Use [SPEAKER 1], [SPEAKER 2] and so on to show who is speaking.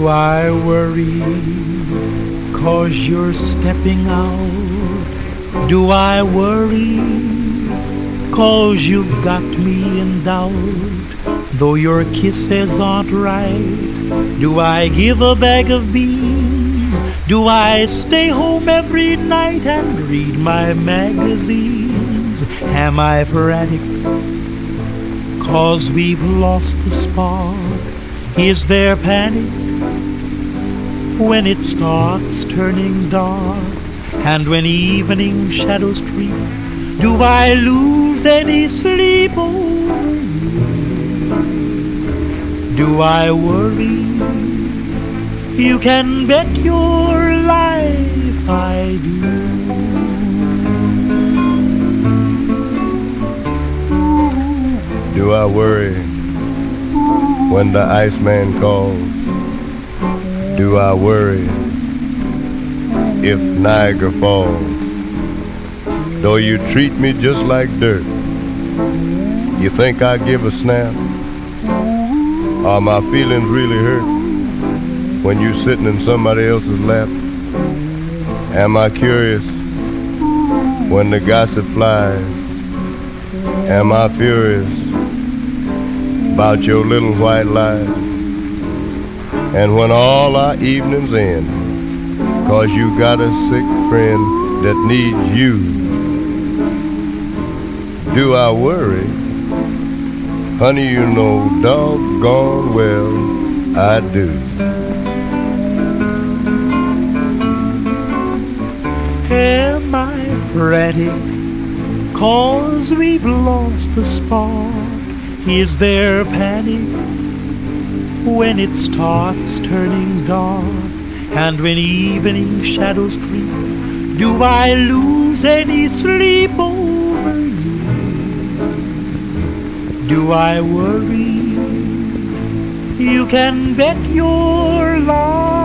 [SPEAKER 1] Do I worry 'cause you're stepping out? Do I worry 'cause you've got me in doubt? Though your kisses aren't right, do I give a bag of beans? Do I stay home every night and read my magazines? Am I frantic 'cause we've lost the spark? Is there panic when it starts turning dark? And when evening shadows creep, do I lose any sleep over you? Do I worry? You can bet your life I do.
[SPEAKER 2] Do I worry when the Iceman calls? Do I worry if Niagara falls? Though you treat me just like dirt, you think I give a snap? Are my feelings really hurt when you sitting in somebody else's lap? Am I curious when the gossip flies? Am I furious about your little white lies? And when all our evenings end 'cause you got a sick friend that needs you, do I worry? Honey, you know doggone well I do.
[SPEAKER 1] Am I frantic 'cause we've lost the spark? Is there panic when it starts turning dark? And when evening shadows creep, do I lose any sleep over you? Do I worry? You can bet your life